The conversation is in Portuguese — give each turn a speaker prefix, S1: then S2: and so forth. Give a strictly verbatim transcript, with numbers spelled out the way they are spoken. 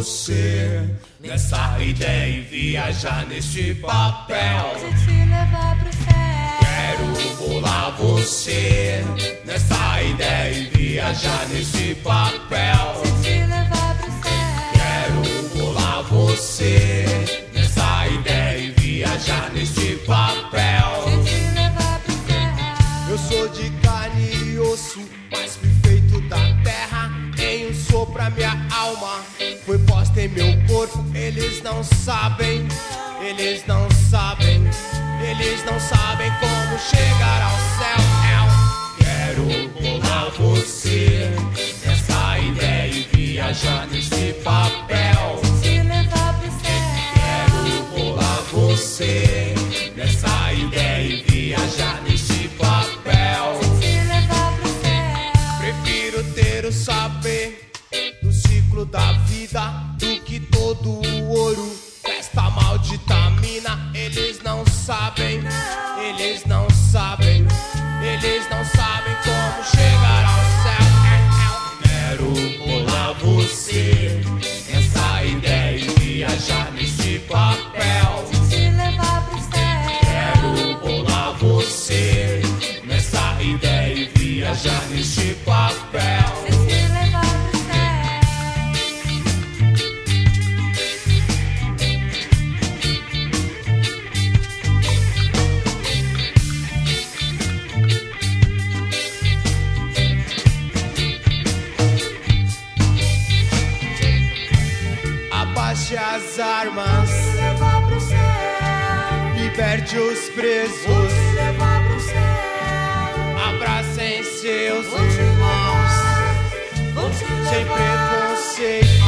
S1: você nessa ideia e viajar nesse papel.
S2: De te levar pro céu.
S1: Quero bolar você nessa ideia e viajar nesse papel.
S2: De te levar pro céu.
S1: Quero bolar você nessa ideia e viajar nesse papel.
S2: De te levar pro céu.
S3: Eu sou de carne e osso, mas fui feito da terra. Em um sopro a minha alma foi posta em meu corpo. Eles não sabem, eles não sabem, eles não sabem como chegar ao céu.
S1: Quero bolar você nessa ideia e viajar nesse papel.
S2: De te levar pro céu.
S1: Quero bolar você nessa ideia e viajar nesse papel.
S2: De te levar pro céu.
S3: Prefiro ter o saber do ciclo da vida do que todo o ouro desta maldita mina. Eles não sabem, eles não sabem, eles não sabem como chegar ao céu.
S1: Quero bolar você nessa ideia e viajar nesse papel.
S2: De te levar pro céu.
S1: Quero bolar você nessa ideia e viajar nesse papel.
S2: De te levar pro céu.
S3: Abaixe as armas,
S2: De te levar pro céu.
S3: liberte os
S2: Vou
S3: presos,
S2: te levar pro céu.
S3: abracem seus
S2: Vou te
S3: irmãos,
S2: levar. Vou te
S3: sem
S2: levar.
S3: preconceito.